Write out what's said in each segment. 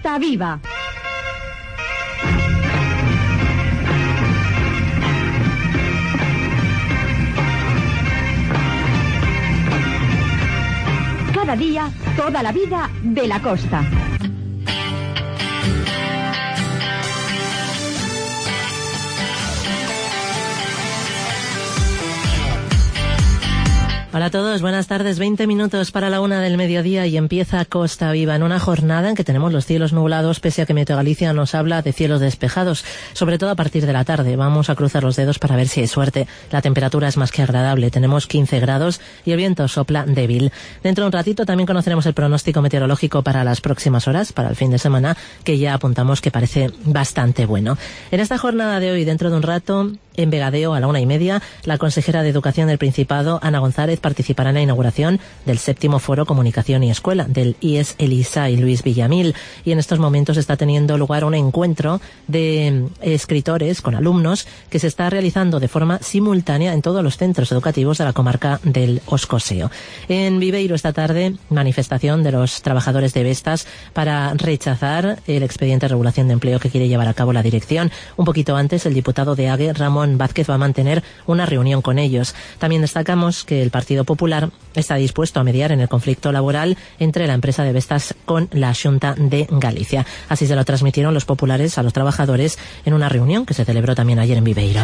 Costa Viva. Cada día, toda la vida de la costa. Hola a todos, buenas tardes. 20 minutos para la 1 del mediodía y empieza Costa Viva en una jornada en que tenemos los cielos nublados, pese a que Meteo Galicia nos habla de cielos despejados, sobre todo a partir de la tarde. Vamos a cruzar los dedos para ver si hay suerte. La temperatura es más que agradable, tenemos 15 grados y el viento sopla débil. Dentro de un ratito también conoceremos el pronóstico meteorológico para las próximas horas, para el fin de semana, que ya apuntamos que parece bastante bueno. En esta jornada de hoy, dentro de un rato, en Vegadeo, a la 1:30, la consejera de Educación del Principado, Ana González, participará en la inauguración del 7º Foro Comunicación y Escuela del IES Elisa y Luis Villamil. Y en estos momentos está teniendo lugar un encuentro de escritores con alumnos que se está realizando de forma simultánea en todos los centros educativos de la comarca del Oscoseo. En Viveiro esta tarde, manifestación de los trabajadores de Vestas para rechazar el expediente de regulación de empleo que quiere llevar a cabo la dirección. Un poquito antes, el diputado de AGE, Ramón Vázquez, va a mantener una reunión con ellos. También destacamos que el Partido Popular está dispuesto a mediar en el conflicto laboral entre la empresa de Vestas con la Xunta de Galicia. Así se lo transmitieron los populares a los trabajadores en una reunión que se celebró también ayer en Viveiro.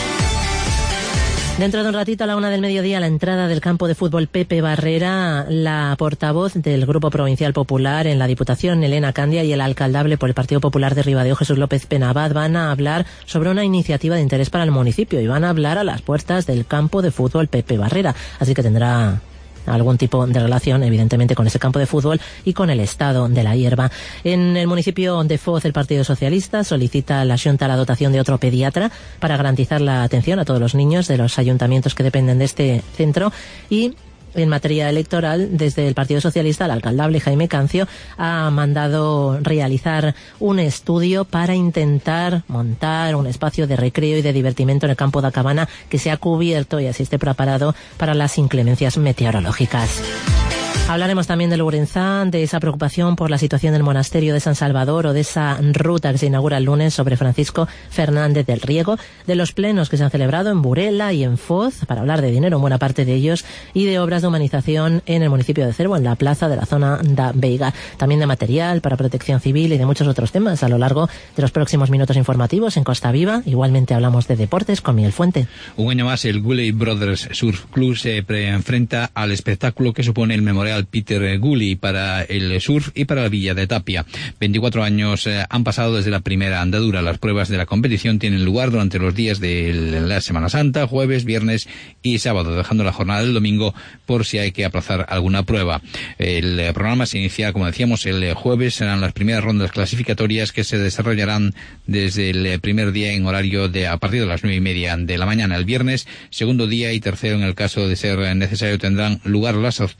Dentro de un ratito, a la 1 del mediodía, a la entrada del campo de fútbol Pepe Barrera, la portavoz del Grupo Provincial Popular en la Diputación, Elena Candia, y el alcaldable por el Partido Popular de Ribadeo, Jesús López Penabad, van a hablar sobre una iniciativa de interés para el municipio y van a hablar a las puertas del campo de fútbol Pepe Barrera. Así que tendrá algún tipo de relación, evidentemente, con ese campo de fútbol y con el estado de la hierba. En el municipio de Foz, el Partido Socialista solicita a la Xunta la dotación de otro pediatra para garantizar la atención a todos los niños de los ayuntamientos que dependen de este centro. Y en materia electoral, desde el Partido Socialista, el alcaldable Jaime Cancio ha mandado realizar un estudio para intentar montar un espacio de recreo y de divertimento en el campo da Cabana que sea cubierto y así esté preparado para las inclemencias meteorológicas. Hablaremos también del Ourense, de esa preocupación por la situación del monasterio de San Salvador o de esa ruta que se inaugura el lunes sobre Francisco Fernández del Riego, de los plenos que se han celebrado en Burela y en Foz para hablar de dinero en buena parte de ellos y de obras de humanización en el municipio de Cervo, en la plaza de la zona da Veiga. También de material para protección civil y de muchos otros temas a lo largo de los próximos minutos informativos en Costa Viva. Igualmente hablamos de deportes con Miguel Fuente. Un año más el Gully Brothers Surf Club se enfrenta al espectáculo que supone el Memorial Peter Gully para el surf y para la Villa de Tapia. 24 años han pasado desde la primera andadura. Las pruebas de la competición tienen lugar durante los días de la Semana Santa, jueves, viernes y sábado, dejando la jornada del domingo por si hay que aplazar alguna prueba. El programa se inicia, como decíamos, el jueves. Serán las primeras rondas clasificatorias que se desarrollarán desde el primer día en horario de a partir de las 9:30 de la mañana. El viernes, segundo día y tercero, en el caso de ser necesario, tendrán lugar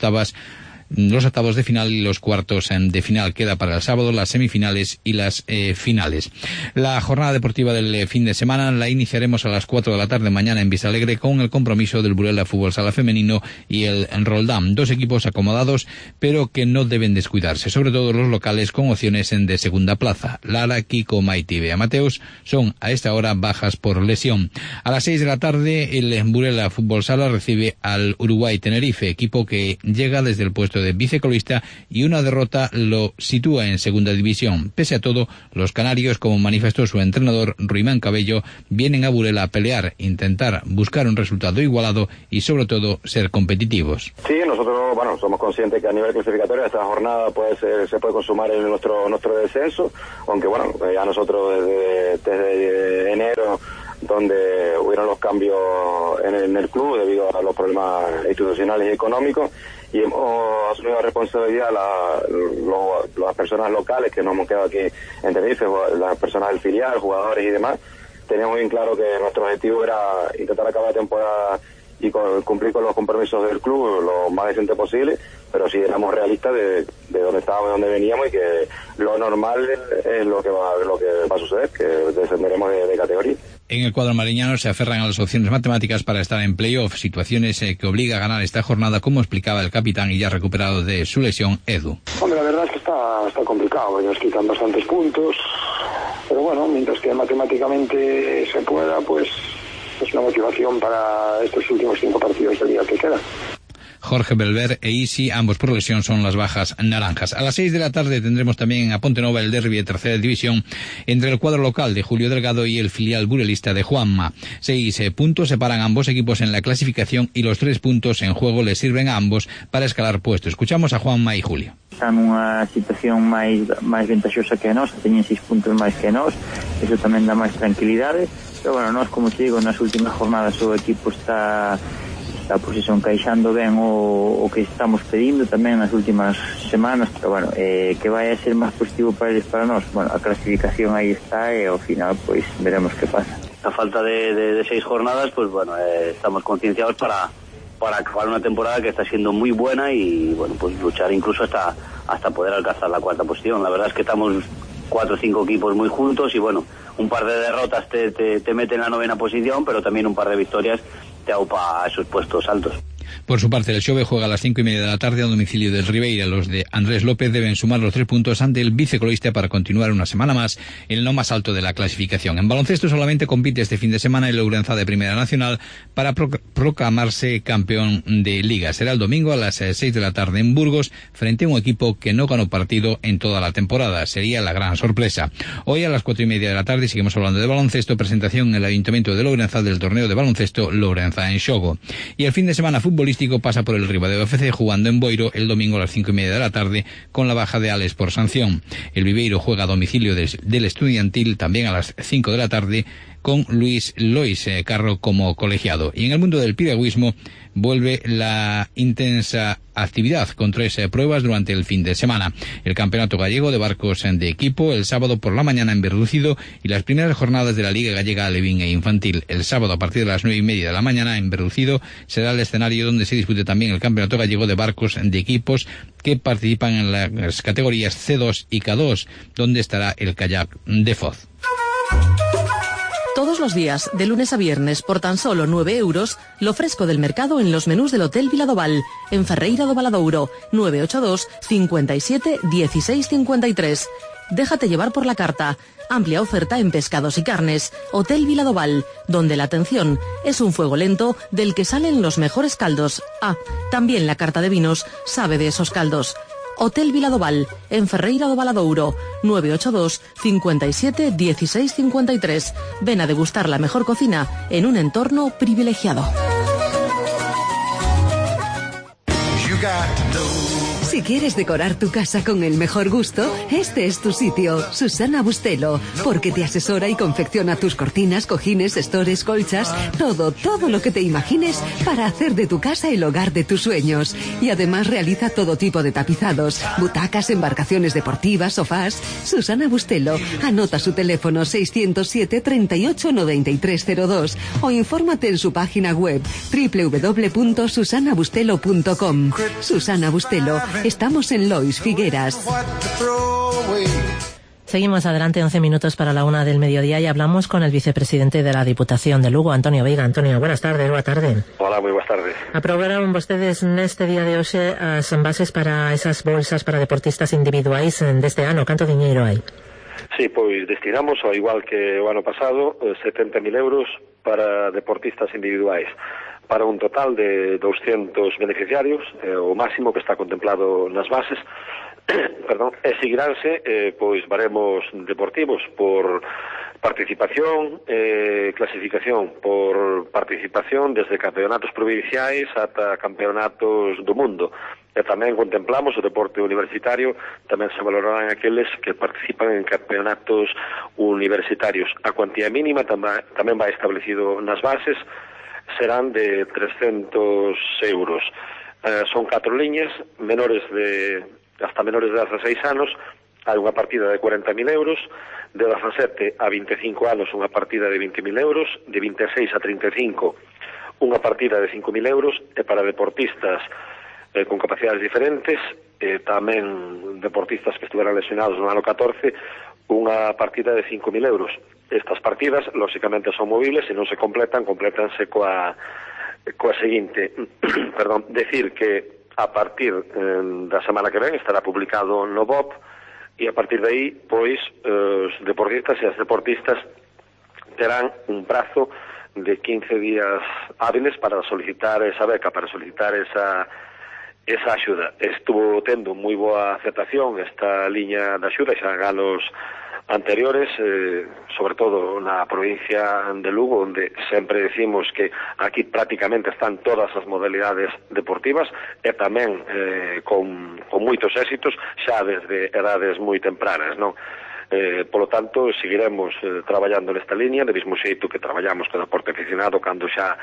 los octavos de final y los cuartos de final. Queda para el sábado las semifinales y las finales. La jornada deportiva del fin de semana la iniciaremos a las 4 de la tarde mañana en Vistalegre con el compromiso del Burela Fútbol Sala Femenino y el Roldán. Dos equipos acomodados pero que no deben descuidarse, sobre todo los locales con opciones de segunda plaza. Lara, Kiko, Maite y Bea Mateos son a esta hora bajas por lesión. A las 6 de la tarde el Burela Fútbol Sala recibe al Uruguay Tenerife, equipo que llega desde el puesto de vicecolista y una derrota lo sitúa en segunda división. Pese a todo, los canarios, como manifestó su entrenador Ruimán Cabello, vienen a Burela a pelear, intentar buscar un resultado igualado y sobre todo ser competitivos. Sí, nosotros somos conscientes que a nivel clasificatorio esta jornada se puede consumar en nuestro descenso, aunque ya nosotros desde enero, donde hubieron los cambios en el club debido a los problemas institucionales y económicos, y hemos asumido la responsabilidad las personas locales que nos hemos quedado aquí en Tenerife, las personas del filial, jugadores y demás. Teníamos bien claro que nuestro objetivo era intentar acabar la temporada y cumplir con los compromisos del club lo más decente posible, pero sí éramos realistas de dónde estábamos y dónde veníamos, y que lo normal es lo que va a suceder, que descenderemos de categoría. En el cuadro mariñano se aferran a las opciones matemáticas para estar en playoff, situaciones que obliga a ganar esta jornada, como explicaba el capitán y ya recuperado de su lesión, Edu. Hombre, la verdad es que está complicado, nos quitan bastantes puntos, pero bueno, mientras que matemáticamente se pueda, pues es una motivación para estos últimos 5 partidos del día que quedan. Jorge Belver e Isi, ambos por lesión, son las bajas naranjas. A las 6 de la tarde tendremos también a Pontenova el derbi de tercera división entre el cuadro local de Julio Delgado y el filial burelista de Juanma. 6 puntos separan a ambos equipos en la clasificación y los 3 puntos en juego les sirven a ambos para escalar puesto. Escuchamos a Juanma y Julio. Están nunha situación máis ventaxosa que a nós, teñen 6 puntos máis que a nós, eso tamén dá máis tranquilidade, pero bueno, nós, como te digo, nas últimas jornadas o equipo está pois iso, encaixando ben o que estamos pedindo tamén nas últimas semanas, pero bueno, que vai a ser máis positivo para eles, para nós, bueno, a clasificación aí está e ao final pois veremos que pasa. A falta de 6 jornadas, pues bueno, estamos concienciados para acabar una temporada que está siendo muy buena y bueno, pues luchar incluso hasta poder alcanzar la 4ª posición. La verdad es que estamos 4 o 5 equipos muy juntos y bueno, un par de derrotas te meten en la 9ª posición, pero también un par de victorias te aupa a esos puestos altos. Por su parte, el Xove juega a las 5:30 de la tarde a domicilio del Ribeira. Los de Andrés López deben sumar los 3 puntos ante el vicecoloista para continuar una semana más en lo más alto de la clasificación. En baloncesto solamente compite este fin de semana el Ourense de Primera Nacional para proclamarse campeón de Liga. Será el domingo a las 6 de la tarde en Burgos, frente a un equipo que no ganó partido en toda la temporada. Sería la gran sorpresa. Hoy a las 4:30 de la tarde, seguimos hablando de baloncesto, presentación en el Ayuntamiento de Ourense del torneo de baloncesto Lourenza en Xogo. Y el fin de semana futbolístico pasa por el Ribadeo FC, jugando en Boiro el domingo a las 5:30 de la tarde con la baja de Alex por sanción. El Viveiro juega a domicilio del Estudiantil también a las 5 de la tarde con Luis Lois Carro como colegiado. Y en el mundo del piragüismo vuelve la intensa actividad con 3 pruebas durante el fin de semana. El Campeonato Gallego de Barcos de Equipo el sábado por la mañana en Berrucido y las primeras jornadas de la Liga Gallega Alevín e Infantil. El sábado a partir de las 9:30 de la mañana en Berrucido será el escenario donde se dispute también el Campeonato Gallego de Barcos de Equipos que participan en las categorías C2 y K2, donde estará el kayak de Foz. Todos los días, de lunes a viernes, por tan solo 9 euros, lo fresco del mercado en los menús del Hotel Viladoval, en Ferreira do Valadouro, 982 57 16 53. Déjate llevar por la carta. Amplia oferta en pescados y carnes. Hotel Viladoval, donde la atención es un fuego lento del que salen los mejores caldos. Ah, también la carta de vinos sabe de esos caldos. Hotel Viladoval, en Ferreira do Valadouro, 982 57 16 53. Ven a degustar la mejor cocina en un entorno privilegiado. Si quieres decorar tu casa con el mejor gusto, este es tu sitio, Susana Bustelo, porque te asesora y confecciona tus cortinas, cojines, estores, colchas, todo lo que te imagines para hacer de tu casa el hogar de tus sueños. Y además realiza todo tipo de tapizados, butacas, embarcaciones deportivas, sofás. Susana Bustelo, anota su teléfono 607 38 9302 o infórmate en su página web www.susanabustelo.com. Susana Bustelo. Estamos en Lois, Figueras. Seguimos adelante, 11 minutos para la 1 del mediodía y hablamos con el vicepresidente de la Diputación de Lugo, Antonio Veiga. Antonio, buenas tardes, boa tarde. Hola, moi boas tardes. Aprobaron vostedes neste día de hoxe as envases para esas bolsas para deportistas individuais deste ano. Canto diñeiro hai? Sí, pois destinamos, ao igual que o ano pasado, 70.000 euros para deportistas individuais, para un total de 200 beneficiarios, o máximo que está contemplado nas bases, perdón, e seguiránse pois baremos deportivos por participación, clasificación por participación desde campeonatos provinciais ata campeonatos do mundo. E tamén contemplamos o deporte universitario, tamén se valorarán aqueles que participan en campeonatos universitarios. A cuantía mínima tamén vai establecido nas bases, serán de 300 euros. Son 4 liñas, hasta menores de 16 anos, hai unha partida de 40.000 euros, de 17 a 25 anos unha partida de 20.000 euros, de 26 a 35 unha partida de 5.000 euros e para deportistas con capacidades diferentes, tamén deportistas que estuveran lesionados no ano 14, unha partida de 5.000 euros. Estas partidas, lóxicamente, son movibles e non se complétanse coa seguinte. Perdón, decir que a partir da semana que ven estará publicado no BOP e a partir de aí, pois, os deportistas e as deportistas terán un prazo de 15 días hábiles para solicitar esa beca, para solicitar esa axuda. Estuvo tendo moi boa aceptación esta liña de axuda xa en anos anteriores, sobre todo na provincia de Lugo, onde sempre decimos que aquí prácticamente están todas as modalidades deportivas e tamén con moitos éxitos xa desde edades moi tempranas, non? Polo tanto, seguiremos traballando nesta liña, de mesmo xeito que traballamos co deporte aficionado, cando xa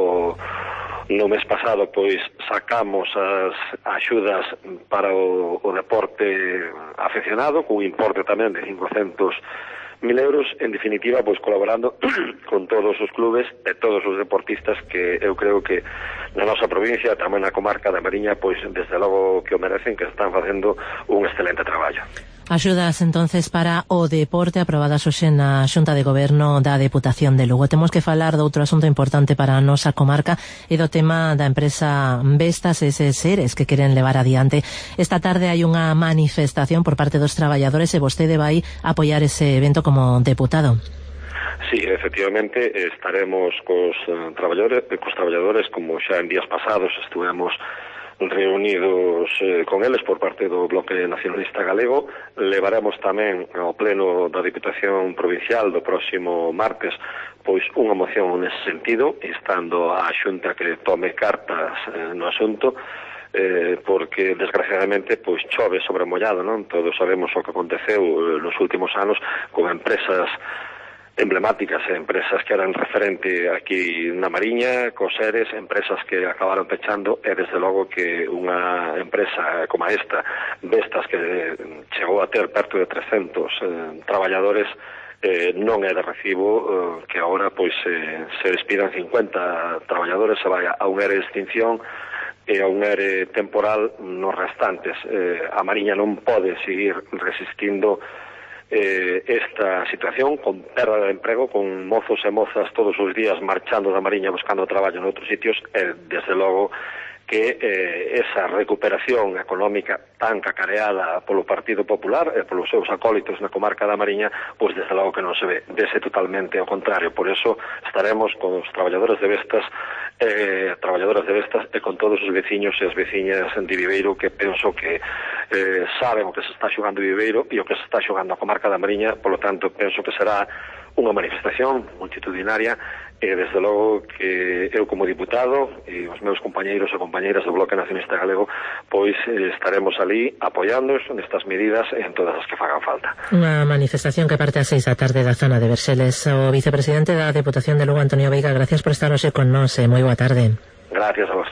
no mes pasado pois sacamos as axudas para o deporte aficionado, cun importe tamén de 500.000 euros, en definitiva, pois colaborando con todos os clubes e todos os deportistas que eu creo que na nosa provincia, tamén na comarca da Mariña, pois desde logo que o merecen, que están facendo un excelente traballo. Axudas entonces para o deporte aprobadas hoxe na Xunta de Goberno da Deputación de Lugo. Temos que falar de outro asunto importante para a nosa comarca e do tema da empresa Vestas e eses seres que queren levar adiante. Esta tarde hai unha manifestación por parte dos traballadores e vostede vai apoiar ese evento como deputado. Sí, efectivamente, estaremos cos traballadores, como xa en días pasados estuvemos reunidos con eles por parte do Bloque Nacionalista Galego. Levaremos tamén ao pleno da Diputación Provincial do próximo martes pois unha moción nese sentido, estando a Xunta que tome cartas no asunto, porque desgraciadamente pois chove sobre mollado, non? Todos sabemos o que aconteceu nos últimos anos con empresas emblemáticas, empresas que eran referente aquí na Mariña, cos seres, empresas que acabaron pechando, e desde logo que unha empresa como esta, Vestas, que chegou a ter perto de 300 traballadores, non é de recibo que agora pois se despidan 50 traballadores, se vai a un ERE de extinción e a un ERE temporal nos restantes. A Mariña non pode seguir resistindo esta situación con perda de emprego, con mozos e mozas todos os días marchando da Mariña buscando traballo en outros sitios, e desde logo que esa recuperación económica tan cacareada polo Partido Popular e polos seus acólitos na comarca da Mariña, pois desde logo que non se ve, dese totalmente ao contrario. Por eso estaremos con os traballadores de Vestas e con todos os veciños e as veciñas de Viveiro, que penso que saben o que se está xogando Viveiro e o que se está xogando a comarca da Mariña. Polo tanto, penso que será unha manifestación multitudinaria e desde logo que eu como diputado e os meus compañeiros e compañeiras do Bloque Nacionalista Galego pois estaremos ali apoiándoos nestas medidas e en todas as que fagan falta. Unha manifestación que parte ás 6 da tarde da zona de Verseles. O vicepresidente da Deputación de Lugo, Antonio Veiga, gracias por estar hoxe con nós. Moi boa tarde. Gracias a vos.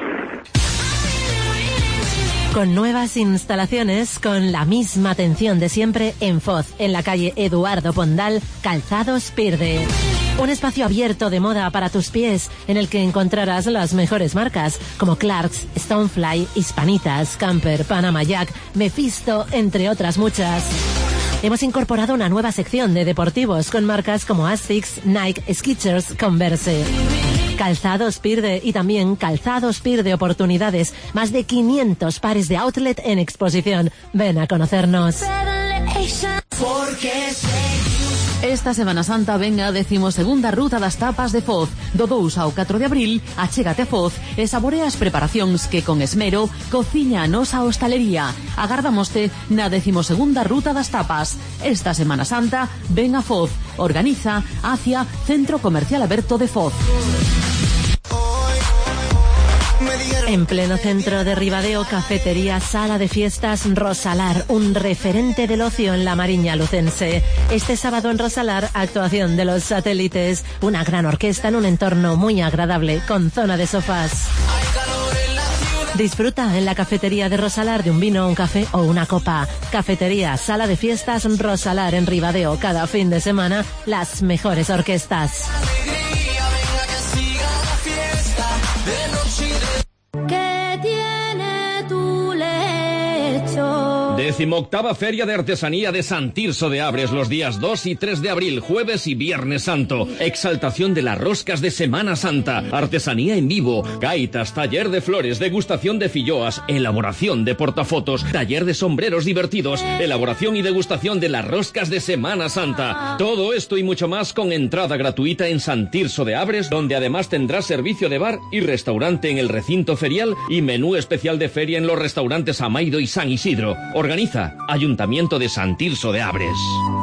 Con nuevas instalaciones, con la misma atención de siempre en Foz, en la calle Eduardo Pondal, Calzados Pirde. Un espacio abierto de moda para tus pies, en el que encontrarás las mejores marcas, como Clarks, Stonefly, Hispanitas, Camper, Panama Jack, Mephisto, entre otras muchas. Hemos incorporado una nueva sección de deportivos con marcas como Asics, Nike, Skechers, Converse. Calzados Pirde y también Calzados Pirde Oportunidades. Más de 500 pares de outlet en exposición. Ven a conocernos. Esta Semana Santa ven a 12ª Ruta das Tapas de Foz. Do 2 ao 4 de abril, achégate a Foz e saborea as preparacións que con esmero cociña a nosa hostalería. Agardámoste na 12ª Ruta das Tapas. Esta Semana Santa ven a Foz. Organiza ACIA, Centro Comercial Aberto de Foz. En pleno centro de Ribadeo, cafetería Sala de Fiestas Rosalar, un referente del ocio en la Mariña lucense. Este sábado en Rosalar, actuación de Los Satélites, una gran orquesta en un entorno muy agradable, con zona de sofás. Disfruta en la cafetería de Rosalar de un vino, un café o una copa. Cafetería Sala de Fiestas Rosalar en Ribadeo, cada fin de semana, las mejores orquestas. 18ª Feria de Artesanía de Sant Tirso de Abres los días 2 y 3 de abril, jueves y viernes santo. Exaltación de las roscas de Semana Santa, artesanía en vivo, gaitas, taller de flores, degustación de filloas, elaboración de portafotos, taller de sombreros divertidos, elaboración y degustación de las roscas de Semana Santa. Todo esto y mucho más con entrada gratuita en Sant Tirso de Abres, donde además tendrás servicio de bar y restaurante en el recinto ferial y menú especial de feria en los restaurantes Amaido y San Isidro. Organiza Ayuntamiento de Sant Tirso de Abres.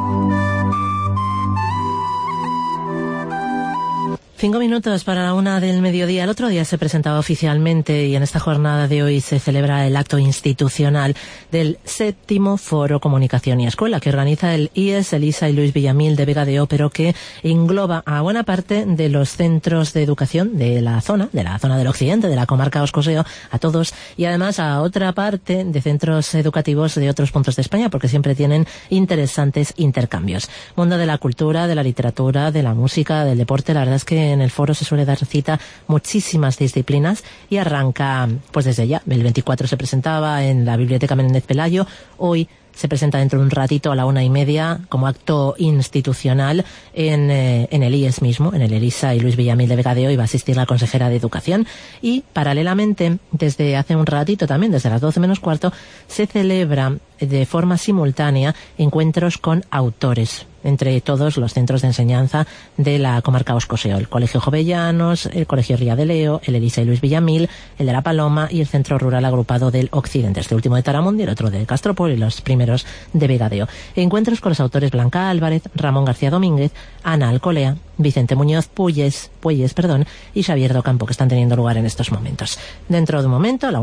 5 minutos para la 1 del mediodía. El otro día se presentaba oficialmente y en esta jornada de hoy se celebra el acto institucional del 7º Foro Comunicación y Escuela que organiza el IES Elisa y Luis Villamil de Vega de O, pero que engloba a buena parte de los centros de educación de la zona del occidente, de la comarca Oscoseo, a todos, y además a otra parte de centros educativos de otros puntos de España, porque siempre tienen interesantes intercambios. Mundo de la cultura, de la literatura, de la música, del deporte. La verdad es que en el foro se suele dar cita muchísimas disciplinas y arranca pues desde ya. El 24 se presentaba en la Biblioteca Menéndez Pelayo, hoy se presenta dentro de un ratito a la 1:30 como acto institucional en el IES mismo, en el Elisa y Luis Villamil de Vega de O, y va a asistir la consejera de Educación. Y paralelamente, desde hace un ratito también, desde las 12 menos cuarto, se celebra de forma simultánea encuentros con autores entre todos los centros de enseñanza de la comarca Oscoseo, el Colegio Jovellanos, el Colegio Ría de Leo, el Elisa y Luis Villamil, el de La Paloma y el Centro Rural Agrupado del Occidente, este último de Taramundi, el otro de Castropol y los primeros de Vega de O. Encuentros con los autores Blanca Álvarez, Ramón García Domínguez, Ana Alcolea, Vicente Muñoz Puelles, y Xavier Docampo, que están teniendo lugar en estos momentos. Dentro de un momento, a la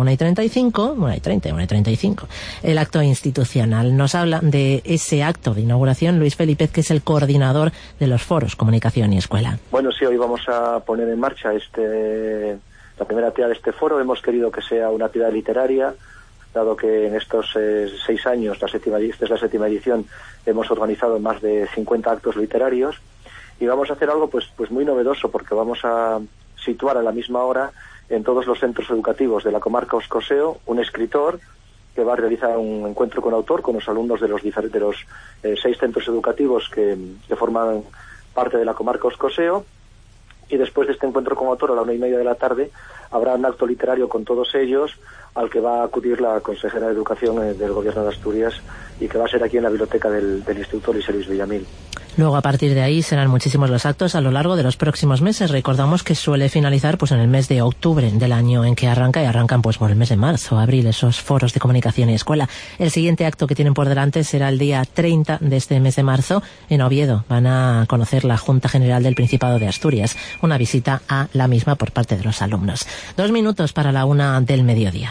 1:35, el acto institucional. Nos habla de ese acto de inauguración Luis Felipe, que es el coordinador de los foros Comunicación y Escuela. Bueno, sí, hoy vamos a poner en marcha la primera actividad de este foro. Hemos querido que sea una actividad literaria, dado que en estos 6 años, esta es la 7ª edición, hemos organizado más de 50 actos literarios, y vamos a hacer algo pues muy novedoso, porque vamos a situar a la misma hora en todos los centros educativos de la comarca Oscoseo un escritor que va a realizar un encuentro con autor con los alumnos de los 6 centros educativos que forman parte de la comarca Oscoseo. Y después de este encuentro con autor, a la 1:30 de la tarde, habrá un acto literario con todos ellos, al que va a acudir la consejera de Educación del Gobierno de Asturias, y que va a ser aquí en la biblioteca del Instituto Luis Villamil. Luego, a partir de ahí, serán muchísimos los actos a lo largo de los próximos meses. Recordamos que suele finalizar pues en el mes de octubre del año en que arranca, y arrancan pues por el mes de marzo, abril, esos foros de comunicación y escuela. El siguiente acto que tienen por delante será el día 30 de este mes de marzo en Oviedo. Van a conocer la Junta General del Principado de Asturias, una visita a la misma por parte de los alumnos. 2 minutos para la 1 del mediodía.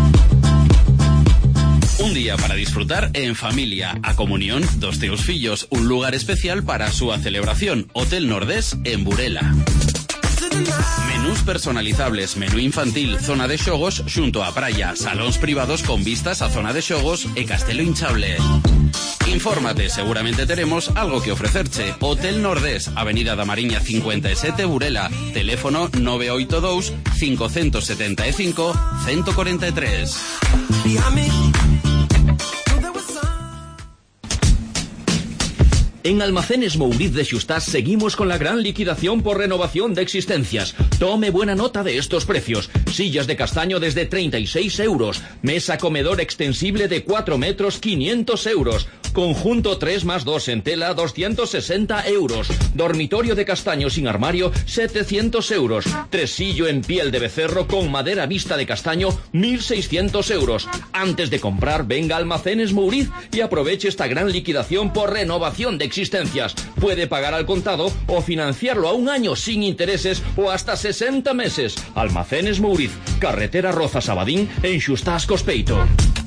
Un día para disfrutar en familia. A comunión dos teus fillos, un lugar especial para su celebración. Hotel Nordés en Burela. Menús personalizables, menú infantil, zona de xogos xunto a praia, salóns privados con vistas a zona de xogos e castelo hinchable. Infórmate, seguramente tenemos algo que ofrecerche. Hotel Nordés, Avenida da Mariña 57, Burela. Teléfono 982 575 143. En Almacenes Mouriz de Xustás seguimos con la gran liquidación por renovación de existencias. Tome buena nota de estos precios. Sillas de castaño desde 36 euros. Mesa comedor extensible de 4 metros, 500 euros. Conjunto 3+2 en tela, 260 euros. Dormitorio de castaño sin armario, 700 euros. Tresillo en piel de becerro con madera vista de castaño, 1.600 euros. Antes de comprar, venga a Almacenes Mouriz y aproveche esta gran liquidación por renovación de existencias. Puede pagar al contado o financiarlo a 1 año sin intereses o hasta 60 meses. Almacenes Mouriz, carretera Rozas-Abadín en Xustás Cospeito.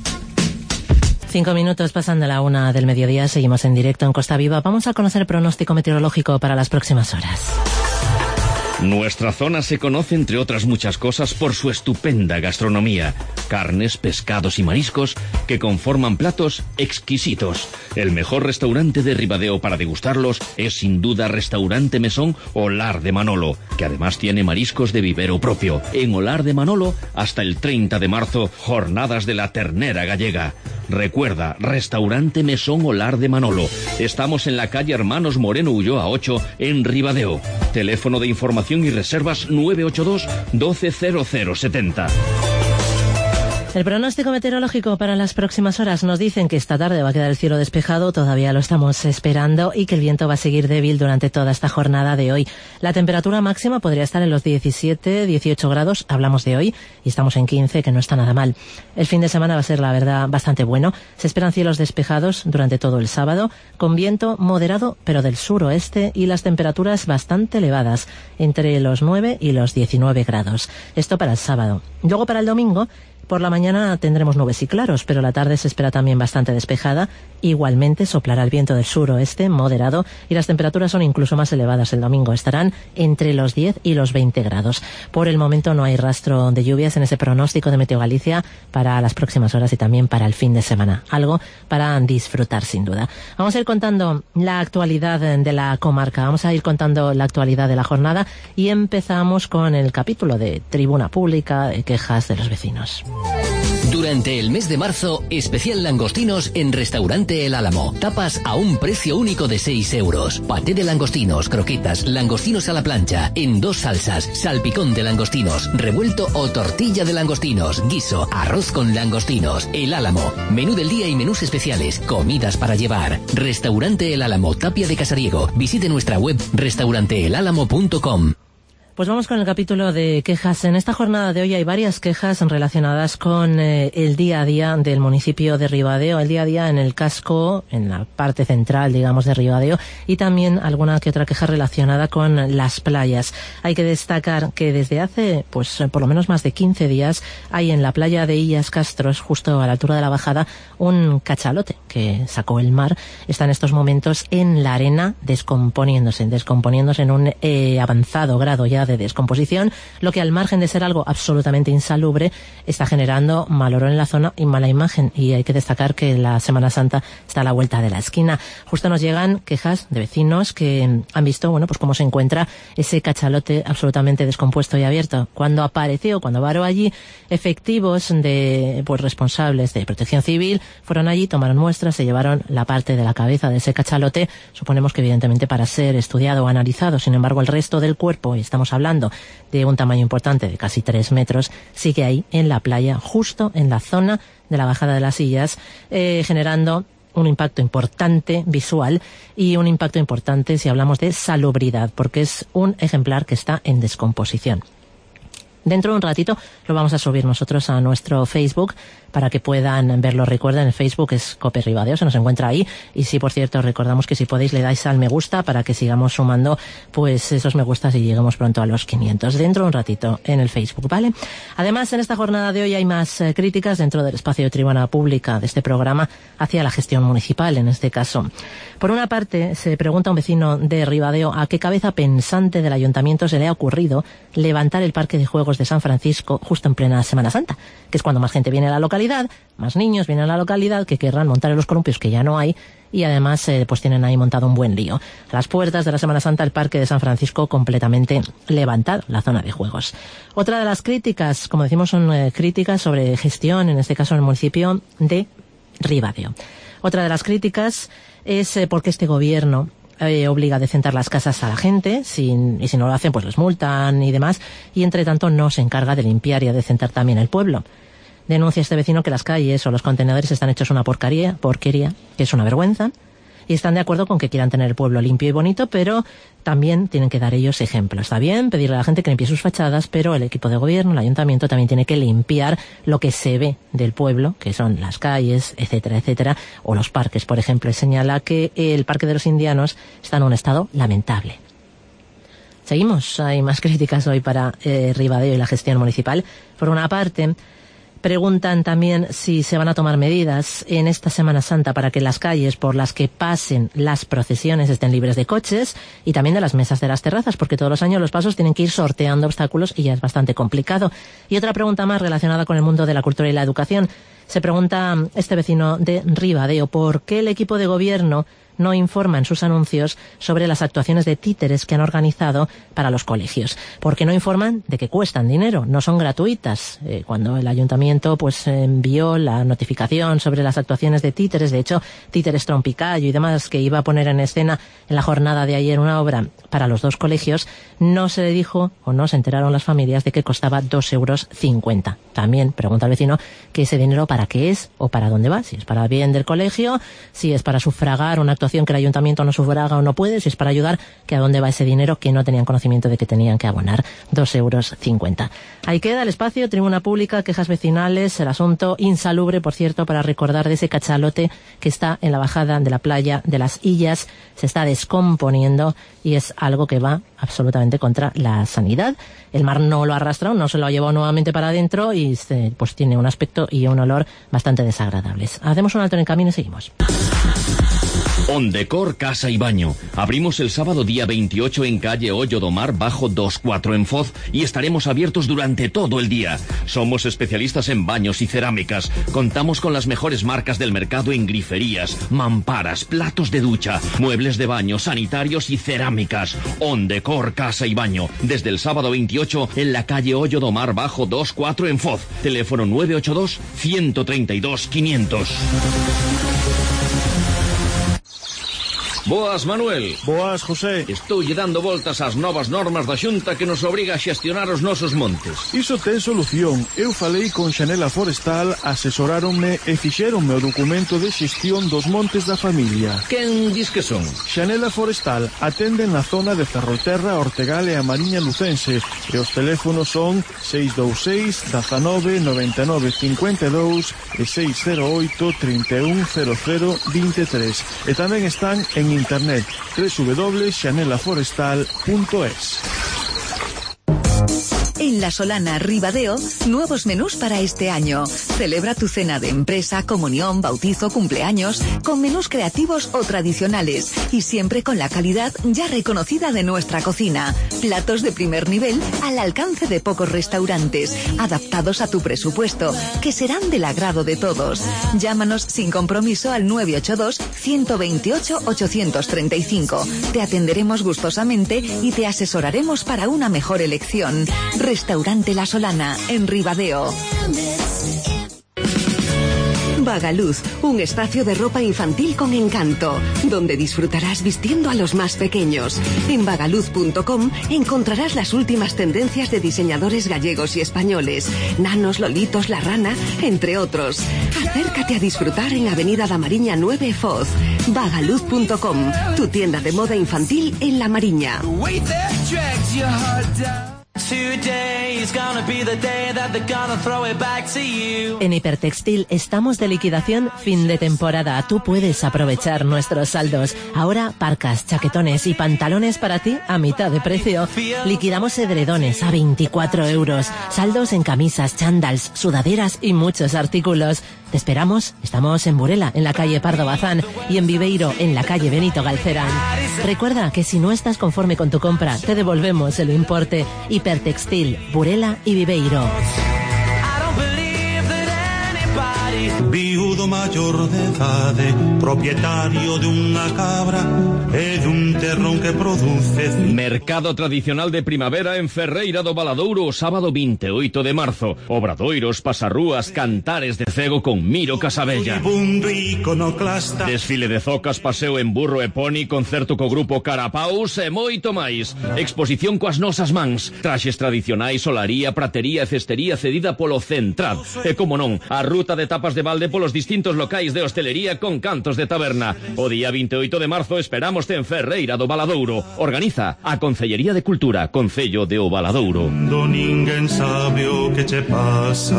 5 minutos pasando a la 1 del mediodía, seguimos en directo en Costa Viva. Vamos a conocer pronóstico meteorológico para las próximas horas. Nuestra zona se conoce, entre otras muchas cosas, por su estupenda gastronomía. Carnes, pescados y mariscos que conforman platos exquisitos. El mejor restaurante de Ribadeo para degustarlos es sin duda Restaurante Mesón Olar de Manolo, que además tiene mariscos de vivero propio. En Olar de Manolo, hasta el 30 de marzo, jornadas de la ternera gallega. Recuerda, Restaurante Mesón Olar de Manolo. Estamos en la calle Hermanos Moreno Ulloa 8, en Ribadeo. Teléfono de información y reservas 982 120070. El pronóstico meteorológico para las próximas horas nos dicen que esta tarde va a quedar el cielo despejado, todavía lo estamos esperando, y que el viento va a seguir débil durante toda esta jornada de hoy. La temperatura máxima podría estar en los 17, 18 grados, hablamos de hoy, y estamos en 15, que no está nada mal. El fin de semana va a ser, la verdad, bastante bueno. Se esperan cielos despejados durante todo el sábado, con viento moderado, pero del suroeste, y las temperaturas bastante elevadas, entre los 9 y los 19 grados. Esto para el sábado. Luego para el domingo, por la mañana tendremos nubes y claros, pero la tarde se espera también bastante despejada. Igualmente soplará el viento del suroeste moderado y las temperaturas son incluso más elevadas el domingo. Estarán entre los 10 y los 20 grados. Por el momento no hay rastro de lluvias en ese pronóstico de Meteo Galicia para las próximas horas y también para el fin de semana. Algo para disfrutar sin duda. Vamos a ir contando la actualidad de la comarca. Vamos a ir contando la actualidad de la jornada y empezamos con el capítulo de Tribuna Pública de quejas de los vecinos. Durante el mes de marzo, especial langostinos en Restaurante El Álamo. Tapas a un precio único de 6 euros. Paté de langostinos, croquetas, langostinos a la plancha, en 2 salsas, salpicón de langostinos, revuelto o tortilla de langostinos, guiso, arroz con langostinos. El Álamo. Menú del día y menús especiales. Comidas para llevar. Restaurante El Álamo, Tapia de Casariego. Visite nuestra web restauranteelálamo.com. Pues vamos con el capítulo de quejas. En esta jornada de hoy hay varias quejas relacionadas con el día a día del municipio de Ribadeo, el día a día en el casco, en la parte central, digamos, de Ribadeo, y también alguna que otra queja relacionada con las playas. Hay que destacar que desde hace, pues, por lo menos más de 15 días, hay en la playa de Illas Castros, justo a la altura de la bajada, un cachalote que sacó el mar. Está en estos momentos en la arena descomponiéndose en un avanzado grado ya de descomposición, lo que al margen de ser algo absolutamente insalubre está generando mal olor en la zona y mala imagen, y hay que destacar que la Semana Santa está a la vuelta de la esquina. Justo nos llegan quejas de vecinos que han visto, bueno, pues cómo se encuentra ese cachalote absolutamente descompuesto y abierto. Cuando varó allí, efectivos de, pues, responsables de Protección Civil fueron allí, tomaron muestras, se llevaron la parte de la cabeza de ese cachalote, suponemos que evidentemente para ser estudiado o analizado. Sin embargo, el resto del cuerpo, y estamos hablando de un tamaño importante de casi 3 metros, sigue ahí en la playa, justo en la zona de la bajada de las Illas, generando un impacto importante visual y un impacto importante si hablamos de salubridad, porque es un ejemplar que está en descomposición. Dentro de un ratito lo vamos a subir nosotros a nuestro Facebook para que puedan verlo. Recuerden, el Facebook es Cope Ribadeo, se nos encuentra ahí. Y sí, por cierto, recordamos que si podéis le dais al me gusta para que sigamos sumando pues esos me gustas y lleguemos pronto a los 500. Dentro de un ratito en el Facebook, ¿vale? Además, en esta jornada de hoy hay más críticas dentro del espacio de Tribuna Pública de este programa hacia la gestión municipal, en este caso. Por una parte, se pregunta a un vecino de Ribadeo a qué cabeza pensante del ayuntamiento se le ha ocurrido levantar el parque de juegos de San Francisco justo en plena Semana Santa, que es cuando más gente viene a la localidad, más niños vienen a la localidad que querrán montar en los columpios que ya no hay, y además pues tienen ahí montado un buen lío. A las puertas de la Semana Santa el parque de San Francisco completamente levantado, la zona de juegos. Otra de las críticas, como decimos, son críticas sobre gestión, en este caso en el municipio de Ribadeo. Otra de las críticas es porque este gobierno obliga a decentar las casas a la gente, y si no lo hacen pues los multan y demás, y entre tanto no se encarga de limpiar y a decentar también el pueblo. Denuncia este vecino que las calles o los contenedores están hechos una porquería, que es una vergüenza, y están de acuerdo con que quieran tener el pueblo limpio y bonito, pero también tienen que dar ellos ejemplo. Está bien pedirle a la gente que limpie sus fachadas, pero el equipo de gobierno, el ayuntamiento, también tiene que limpiar lo que se ve del pueblo, que son las calles, etcétera, etcétera, o los parques, por ejemplo. Y señala que el Parque de los Indianos está en un estado lamentable. Seguimos, hay más críticas hoy para Ribadeo y la gestión municipal. Por una parte, preguntan también si se van a tomar medidas en esta Semana Santa para que las calles por las que pasen las procesiones estén libres de coches y también de las mesas de las terrazas, porque todos los años los pasos tienen que ir sorteando obstáculos y ya es bastante complicado. Y otra pregunta más relacionada con el mundo de la cultura y la educación. Se pregunta este vecino de Ribadeo por qué el equipo de gobierno no informa en sus anuncios sobre las actuaciones de títeres que han organizado para los colegios, porque no informan de que cuestan dinero, no son gratuitas. Cuando el ayuntamiento pues envió la notificación sobre las actuaciones de títeres, de hecho, Títeres Trompicayo y demás, que iba a poner en escena en la jornada de ayer una obra para los 2 colegios, no se le dijo o no se enteraron las familias de que costaba 2,50 euros. También pregunta al vecino que ese dinero para qué es o para dónde va, si es para bien del colegio, si es para sufragar una actuación que el ayuntamiento no sufraga o no puede, si es para ayudar, que a dónde va ese dinero que no tenían conocimiento de que tenían que abonar 2,50 euros. Ahí queda el espacio, tribuna pública, quejas vecinales, el asunto insalubre, por cierto, para recordar de ese cachalote que está en la bajada de la playa de las Illas, se está descomponiendo y es algo que va absolutamente contra la sanidad. El mar no lo ha arrastrado, no se lo ha llevado nuevamente para adentro y pues tiene un aspecto y un olor bastante desagradables. Hacemos un alto en el camino y seguimos. Ondecor Casa y Baño. Abrimos el sábado día 28 en calle Hoyo do Mar bajo 24 en Foz y estaremos abiertos durante todo el día. Somos especialistas en baños y cerámicas. Contamos con las mejores marcas del mercado en griferías, mamparas, platos de ducha, muebles de baño, sanitarios y cerámicas. Ondecor Casa y Baño. Desde el sábado 28 en la calle Hoyo do Mar bajo 24 en Foz. Teléfono 982 132 500. Boas, Manuel. Boas, José. Estou dando voltas ás novas normas da Xunta que nos obriga a xestionar os nosos montes. Iso ten solución. Eu falei con Xanela Forestal, asesoráronme e fixéronme o documento de xestión dos montes da familia. Quen dis que son? Xanela Forestal atenden na zona de Ferrolterra, Ortegal e a Mariña Lucense e os teléfonos son 626 19 99 52 e 608 31 00 23 e tamén están en internet www.xanelaforestal.es. En La Solana, Ribadeo, nuevos menús para este año. Celebra tu cena de empresa, comunión, bautizo, cumpleaños, con menús creativos o tradicionales y siempre con la calidad ya reconocida de nuestra cocina. Platos de primer nivel al alcance de pocos restaurantes, adaptados a tu presupuesto, que serán del agrado de todos. Llámanos sin compromiso al 982 128 835. Te atenderemos gustosamente y te asesoraremos para una mejor elección. Restaurante La Solana, en Ribadeo. Vagaluz, un espacio de ropa infantil con encanto, donde disfrutarás vistiendo a los más pequeños. En vagaluz.com encontrarás las últimas tendencias de diseñadores gallegos y españoles, Nanos, Lolitos, La Rana, entre otros. Acércate a disfrutar en Avenida da Mariña 9 Foz. Vagaluz.com, tu tienda de moda infantil en La Mariña. En Hipertextil estamos de liquidación fin de temporada. Tú puedes aprovechar nuestros saldos. Ahora parcas, chaquetones y pantalones para ti a mitad de precio. Liquidamos edredones a 24 euros. Saldos en camisas, chándals, sudaderas y muchos artículos. Te esperamos. Estamos en Burela, en la calle Pardo Bazán, y en Viveiro, en la calle Benito Galcerán. Recuerda que si no estás conforme con tu compra, te devolvemos el importe. Hipertextil, Burela y Viveiro. Viudo mayor de edade, propietario de unha cabra e dun terrón que produce... Mercado tradicional de primavera en Ferreira do Valadouro o sábado 28 de marzo. Obradoiros, pasarrúas, cantares de cego con Miro Casabella. Desfile de zocas, paseo en burro e poni, concerto co grupo Carapaus e moito máis. Exposición coas nosas mans. Traxes tradicionais, solaría, pratería e cestería cedida polo Centrad. E como non, a ruta de tapas de balde polos distintos locais de hostelería con cantos de taberna. O día 28 de marzo esperámoste en Ferreira do Valadouro. Organiza a Concellería de Cultura, Concello de O Valadouro. Ninguén sabe o que che pasa.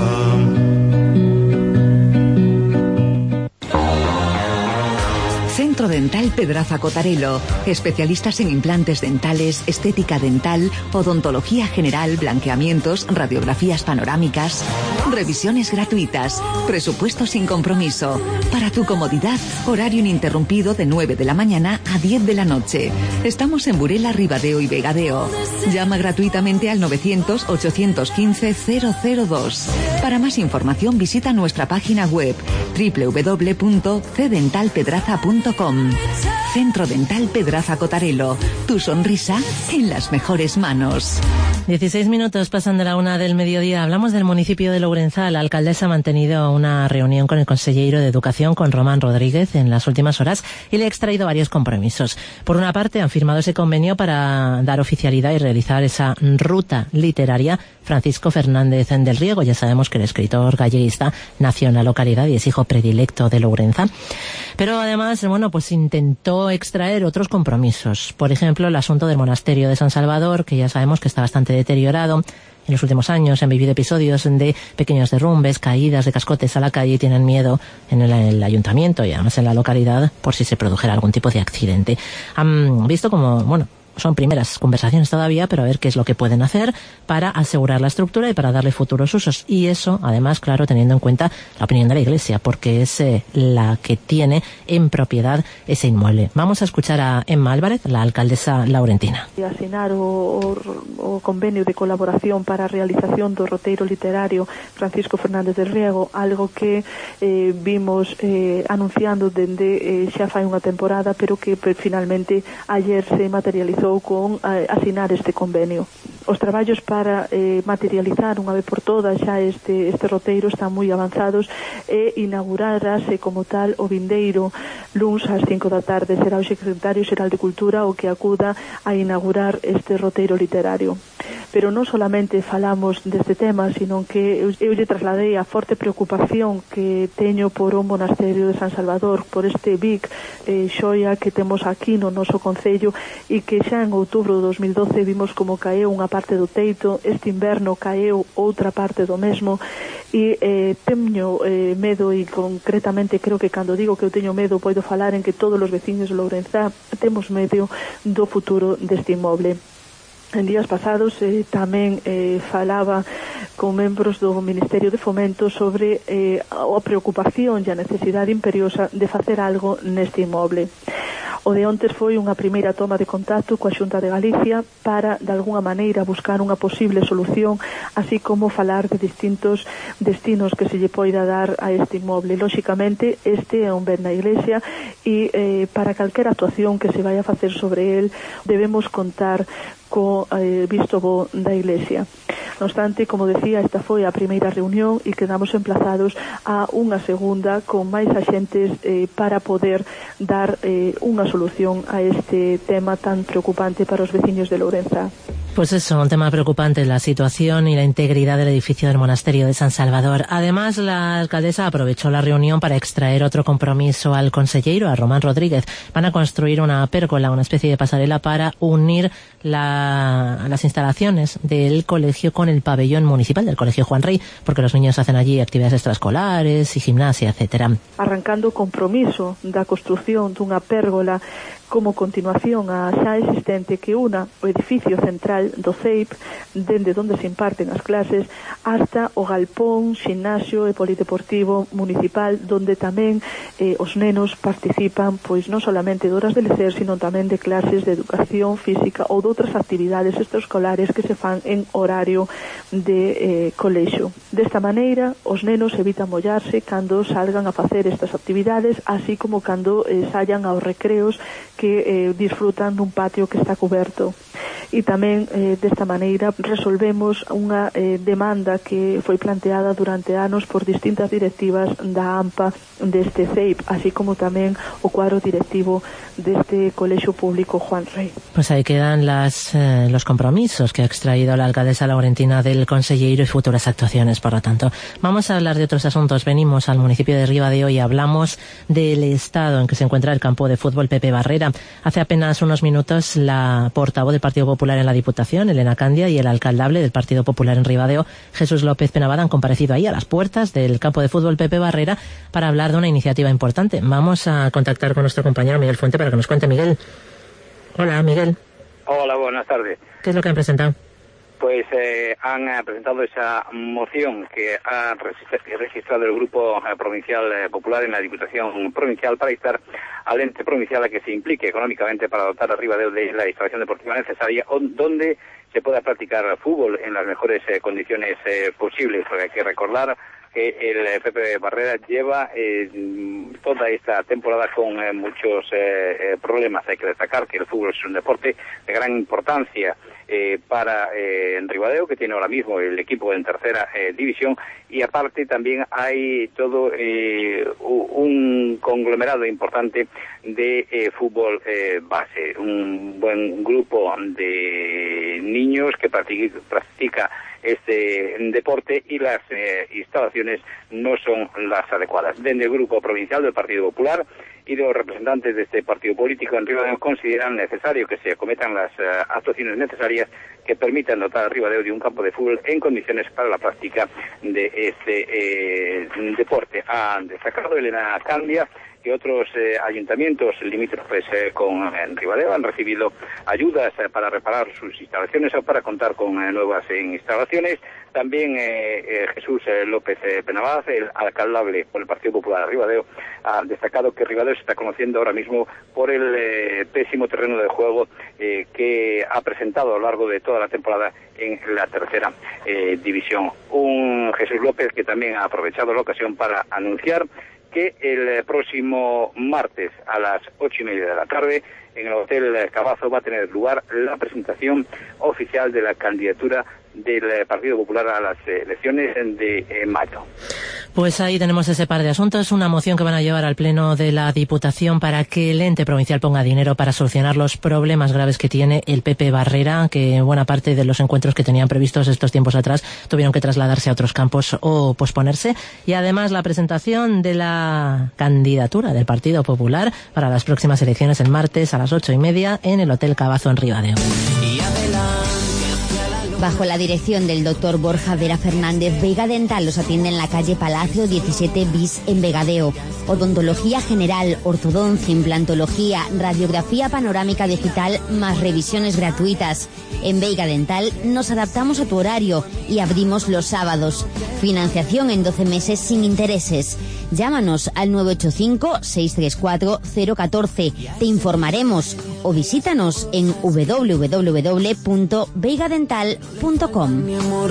Centro Dental Pedraza Cotarelo. Especialistas en implantes dentales, estética dental, odontología general, blanqueamientos, radiografías panorámicas. Revisiones gratuitas. Presupuesto sin compromiso. Para tu comodidad, horario ininterrumpido de 9 de la mañana a 10 de la noche. Estamos en Burela, Ribadeo y Vegadeo. Llama gratuitamente al 900-815-002. Para más información visita nuestra página web www.cdentalpedraza.com. Centro Dental Pedraza Cotarelo. Tu sonrisa en las mejores manos. 16 minutos pasan de la 1 del mediodía. Hablamos del municipio de Lourençà. La alcaldesa ha mantenido una reunión con el consejero de Educación, con Román Rodríguez, en las últimas horas y le ha extraído varios compromisos. Por una parte, han firmado ese convenio para dar oficialidad y realizar esa ruta literaria. Francisco Fernández del Riego, ya sabemos que el escritor galleguista nació en la localidad y es hijo predilecto de Lourençà. Pero además, pues intentó extraer otros compromisos. Por ejemplo, el asunto del monasterio de San Salvador, que ya sabemos que está bastante deteriorado. En los últimos años se han vivido episodios de pequeños derrumbes, caídas de cascotes a la calle, y tienen miedo en el ayuntamiento y además en la localidad por si se produjera algún tipo de accidente. Han visto como, son primeras conversaciones todavía, pero a ver qué es lo que pueden hacer para asegurar la estructura y para darle futuros usos. Y eso, además, claro, teniendo en cuenta la opinión de la Iglesia, porque es la que tiene en propiedad ese inmueble. Vamos a escuchar a Emma Álvarez, la alcaldesa laurentina. Asinar o convenio de colaboración para a realización do roteiro literario Francisco Fernández del Riego, algo que vimos anunciando dende xa fai unha temporada, pero que finalmente ayer se materializou con asinar este convenio. Os traballos para materializar unha vez por todas xa este roteiro están moi avanzados e inaugurarase como tal o vindeiro luns ás 5 da tarde. Será o secretario xeral de Cultura o que acuda a inaugurar este roteiro literario. Pero non solamente falamos deste tema, sino que eu lle trasladei a forte preocupación que teño por o monasterio de San Salvador, por este BIC xoia que temos aquí no noso concello e que xa en outubro de 2012 vimos como caeu unha parte do teito. Este inverno caeu outra parte do mesmo e teño medo, e concretamente creo que cando digo que eu teño medo podo falar en que todos os veciños de Lourençà temos medo do futuro deste inmoble. En días pasados tamén falaba con membros do Ministerio de Fomento sobre a preocupación e a necesidade imperiosa de facer algo neste inmoble. O de ontes foi unha primeira toma de contacto coa Xunta de Galicia para, de alguna maneira, buscar unha posible solución, así como falar de distintos destinos que se lle poida dar a este inmoble. Lóxicamente, este é un ben da Iglesia e para calquera actuación que se vai a facer sobre el debemos contar co visto bo da Iglesia. No obstante, como decía, esta foi a primeira reunión e quedamos emplazados a unha segunda con máis axentes para poder dar unha solución a este tema tan preocupante para os veciños de Lourençà. Pues eso, un tema preocupante, la situación y la integridad del edificio del monasterio de San Salvador. Además, la alcaldesa aprovechó la reunión para extraer otro compromiso al consejero, a Román Rodríguez. Van a construir una pérgola, una especie de pasarela para unir las instalaciones del colegio con el pabellón municipal del Colegio Juan Rey, porque los niños hacen allí actividades extraescolares y gimnasia, etcétera. Arrancando o compromiso da construción dunha pérgola como continuación a xa existente que una o edificio central do CEIP, dende onde se imparten as clases, hasta o galpón, ximnasio e polideportivo municipal, donde tamén os nenos participan, pois non solamente de horas de lecer, sino tamén de clases de educación física ou de outras actividades extraescolares que se fan en horario de colexio. Desta maneira, os nenos evitan mollarse cando salgan a facer estas actividades, así como cando saian aos recreos que disfrutan dun patio que está coberto. E tamén desta maneira resolvemos unha demanda que foi planteada durante anos por distintas directivas da AMPA deste CEIP, así como tamén o cuadro directivo deste Colexio Público Juan Rey. Pues ahí quedan los compromisos que ha extraído la alcaldesa laurentina del consejero y futuras actuaciones, por lo tanto. Vamos a hablar de otros asuntos. Venimos al municipio de Ribadeo y hablamos del estado en que se encuentra el campo de fútbol Pepe Barrera. Hace apenas unos minutos la portavoz del Partido Popular en la Diputación, Elena Candia, y el alcaldable del Partido Popular en Ribadeo, Jesús López Penabada, han comparecido ahí a las puertas del campo de fútbol Pepe Barrera para hablar de una iniciativa importante. Vamos a contactar con nuestro compañero Miguel Fuente para que nos cuente. Miguel. Hola, Miguel. Hola, buenas tardes. ¿Qué es lo que han presentado? pues han presentado esa moción que ha registrado el Grupo Provincial Popular en la Diputación Provincial para instar al ente provincial a que se implique económicamente para dotar a Ribadeo de la instalación deportiva necesaria donde se pueda practicar fútbol en las mejores condiciones posibles. Porque hay que recordar que el Pepe Barrera lleva toda esta temporada con muchos problemas. Hay que destacar que el fútbol es un deporte de gran importancia para Ribadeo, que tiene ahora mismo el equipo en tercera división, y aparte también hay todo un conglomerado importante de fútbol base, un buen grupo de niños que practica este deporte, y las instalaciones no son las adecuadas. Desde el Grupo Provincial del Partido Popular y de los representantes de este partido político en Ribadeo consideran necesario que se acometan las actuaciones necesarias que permitan dotar a Ribadeo de un campo de fútbol en condiciones para la práctica de este deporte. Ha destacado Elena Candia que otros ayuntamientos limítrofes con Ribadeo han recibido ayudas para reparar sus instalaciones o para contar con nuevas instalaciones. También Jesús López Penabaz, el alcaldable por el Partido Popular de Ribadeo, ha destacado que Ribadeo se está conociendo ahora mismo por el pésimo terreno de juego que ha presentado a lo largo de toda la temporada en la tercera división. Un Jesús López que también ha aprovechado la ocasión para anunciar que el próximo martes a las 8:30 de la tarde en el Hotel Cabazo va a tener lugar la presentación oficial de la candidatura del Partido Popular a las elecciones de mayo. Pues ahí tenemos ese par de asuntos, una moción que van a llevar al Pleno de la Diputación para que el ente provincial ponga dinero para solucionar los problemas graves que tiene el Pepe Barrera, que buena parte de los encuentros que tenían previstos estos tiempos atrás tuvieron que trasladarse a otros campos o posponerse, y además la presentación de la candidatura del Partido Popular para las próximas elecciones el martes a las 8:30 en el Hotel Cabazo en Ribadeo. Bajo la dirección del doctor Borja Vera Fernández, Vega Dental los atiende en la calle Palacio 17 bis en Vegadeo. Odontología general, ortodoncia, implantología, radiografía panorámica digital, más revisiones gratuitas. En Vega Dental nos adaptamos a tu horario y abrimos los sábados. Financiación en 12 meses sin intereses. Llámanos al 985-634-014. Te informaremos o visítanos en www.veigadental.com.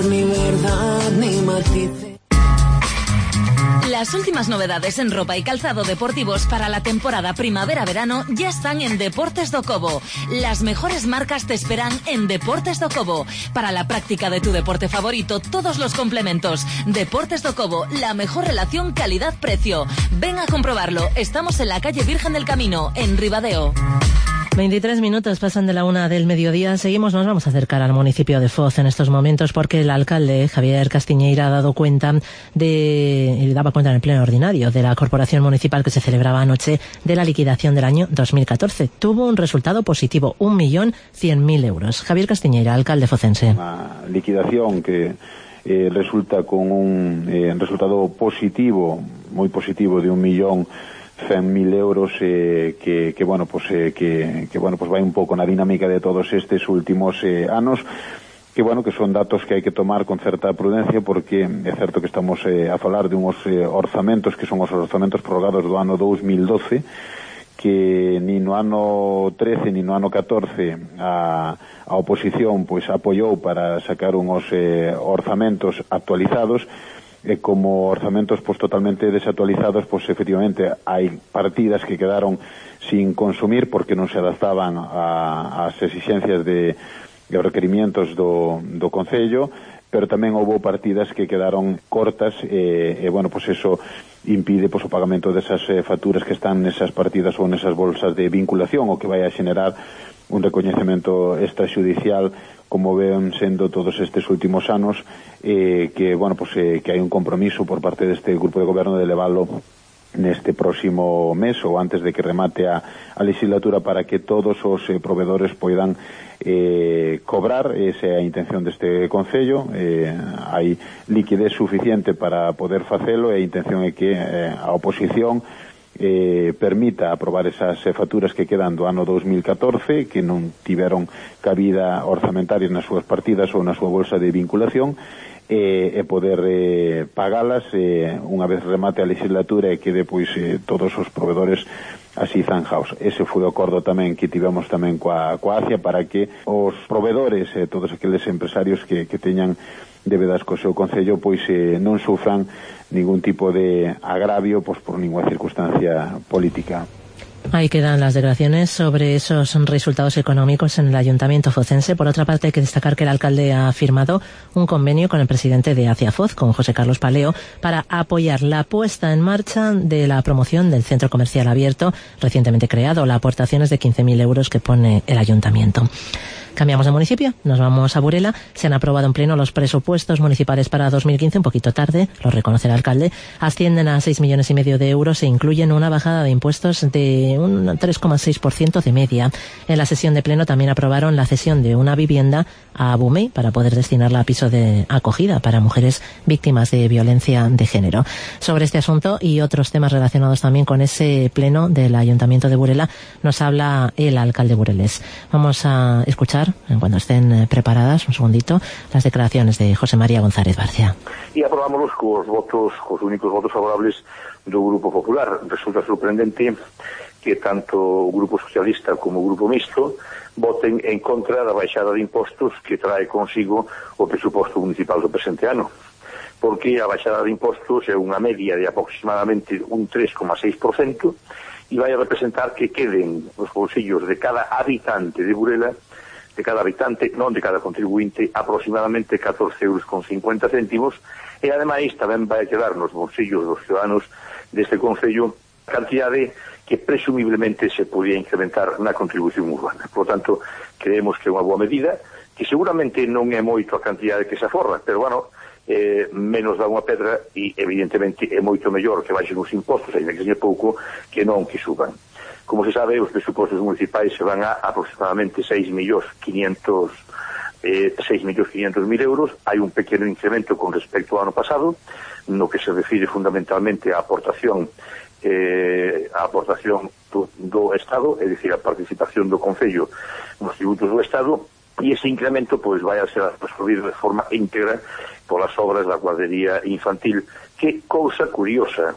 Las últimas novedades en ropa y calzado deportivos para la temporada primavera-verano ya están en Deportes do Cobo. Las mejores marcas te esperan en Deportes do Cobo. Para la práctica de tu deporte favorito, todos los complementos. Deportes do Cobo, la mejor relación calidad-precio. Ven a comprobarlo. Estamos en la calle Virgen del Camino, en Ribadeo. 23 minutos pasan de la 1 del mediodía. Seguimos, nos vamos a acercar al municipio de Foz en estos momentos porque el alcalde Javier Castiñeira daba cuenta en el pleno ordinario de la corporación municipal que se celebraba anoche de la liquidación del año 2014. Tuvo un resultado positivo, 1.100.000 euros. Javier Castiñeira, alcalde focense. Una liquidación que resulta con un resultado positivo, muy positivo, de 1.100.000 euros que vai un pouco na dinámica de todos estes últimos anos, que son datos que hai que tomar con certa prudencia, porque é certo que estamos a falar de uns orzamentos que son os orzamentos prorrogados do ano 2012, que ni no ano 13 ni no ano 14 a oposición apoiou para sacar uns orzamentos actualizados. Como orzamentos totalmente desactualizados, efectivamente hai partidas que quedaron sin consumir porque non se adaptaban ás exixencias de requerimientos do Concello, pero tamén houve partidas que quedaron cortas eso impide o pagamento desas facturas que están nesas partidas ou nesas bolsas de vinculación, o que vai a xenerar un recoñecemento extrajudicial, como ven sendo todos estes últimos anos, que hai un compromiso por parte deste grupo de goberno de leválo neste próximo mes ou antes de que remate a legislatura, para que todos os provedores poidan cobrar. Esa é a intención deste Concello. Hai liquidez suficiente para poder facelo, e a intención é que a oposición permita aprobar esas facturas que quedan do ano 2014, que non tiveron cabida orzamentaria nas súas partidas ou na súa bolsa de vinculación, e poder pagalas unha vez remate a legislatura e que depois todos os provedores así zanjaos. Ese foi o acordo tamén que tivemos tamén coa ACIA, para que os provedores, todos aqueles empresarios que teñan débedas co seu concello, pois non sufran ningún tipo de agravio por ninguna circunstancia política. Ahí quedan las declaraciones sobre esos resultados económicos en el Ayuntamiento focense. Por otra parte, hay que destacar que el alcalde ha firmado un convenio con el presidente de ACIA Foz, con José Carlos Paleo, para apoyar la puesta en marcha de la promoción del centro comercial abierto recientemente creado. La aportación es de 15.000 euros que pone el Ayuntamiento. Cambiamos de municipio, nos vamos a Burela. Se han aprobado en pleno los presupuestos municipales para 2015, un poquito tarde, lo reconoce el alcalde. Ascienden a 6,5 millones de euros e incluyen una bajada de impuestos de un 3,6% de media. En la sesión de pleno también aprobaron la cesión de una vivienda a Bumey para poder destinarla a piso de acogida para mujeres víctimas de violencia de género. Sobre este asunto y otros temas relacionados también con ese pleno del Ayuntamiento de Burela nos habla el alcalde burelés. Vamos a escuchar, cuando estén preparadas, un segundito, las declaraciones de José María González Barcia. E aprobámonos cos únicos votos favorables do Grupo Popular. Resulta sorprendente que tanto o Grupo Socialista como o Grupo Mixto voten en contra da baixada de impostos que trae consigo o presuposto municipal do presente ano, porque a baixada de impostos é unha media de aproximadamente un 3,6% e vai a representar que queden nos bolsillos de cada habitante de Burela, de cada habitante, non de cada contribuinte, aproximadamente 14,50 euros, e ademais tamén vai quedar nos bolsillos dos ciudadanos deste concello cantidade que presumiblemente se podía incrementar na contribución urbana. Por lo tanto, creemos que é unha boa medida, que seguramente non é moito a cantidade que se aforra, pero bueno, menos dá unha pedra e evidentemente é moito mellor que baixen os impostos, ainda que seña pouco, que non que suban. Como se sabe, os presupostos municipais se van a aproximadamente 6.500.000 euros. Hai un pequeno incremento con respecto ao ano pasado, no que se refire fundamentalmente á aportación do Estado, é dicir, a participación do Concello nos tributos do Estado, e ese incremento pois vai a ser absorbido de forma íntegra polas obras da guardería infantil, que cousa curiosa,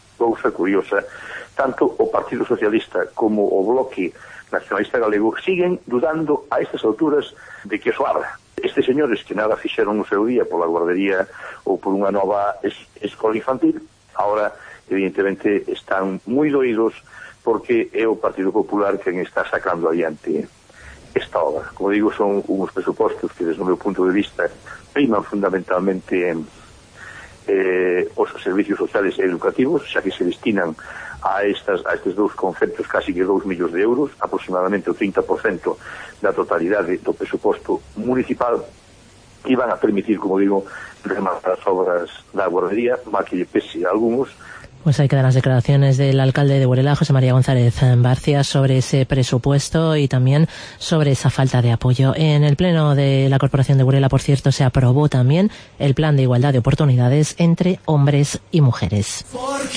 tanto o Partido Socialista como o Bloque Nacionalista Galego siguen dudando a estas alturas de que eso abra. Estes señores que nada fixeron no seu día pola guardería ou por unha nova escola infantil, ahora evidentemente están moi doídos porque é o Partido Popular quen está sacando adiante esta obra. Como digo, son uns presupostos que desde o meu punto de vista priman fundamentalmente os servicios sociales e educativos, xa que se destinan a estes dous conceptos casi que 2 millóns de euros, aproximadamente o 30% da totalidade do presuposto municipal, e van a permitir, como digo, rematar as obras da guardería, má que lle pese a algúns. Pues ahí quedan las declaraciones del alcalde de Burela, José María González Barcia, sobre ese presupuesto y también sobre esa falta de apoyo. En el pleno de la Corporación de Burela, por cierto, se aprobó también el plan de igualdad de oportunidades entre hombres y mujeres.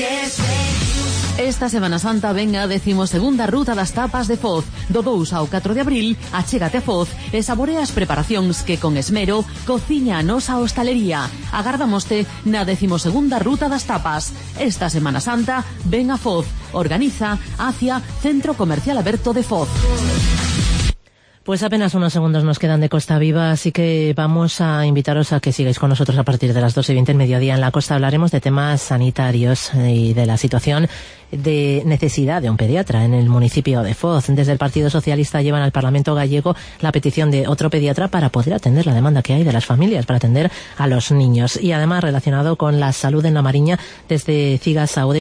Esta Semana Santa ven a 12ª Ruta das Tapas de Foz. Do 2 ao 4 de abril, achégate a Foz e saborea as preparacións que con esmero cociña a nosa hostalería. Agardámoste na 12ª Ruta das Tapas. Esta Semana Santa ven a Foz. Organiza ACIA, Centro Comercial Aberto de Foz. Pues apenas unos segundos nos quedan de Costa Viva, así que vamos a invitaros a que sigáis con nosotros a partir de las 2:20 del mediodía en la costa. Hablaremos de temas sanitarios y de la situación de necesidad de un pediatra en el municipio de Foz. Desde el Partido Socialista llevan al Parlamento gallego la petición de otro pediatra para poder atender la demanda que hay de las familias, para atender a los niños. Y además, relacionado con la salud en la Mariña, desde Cigas Saúde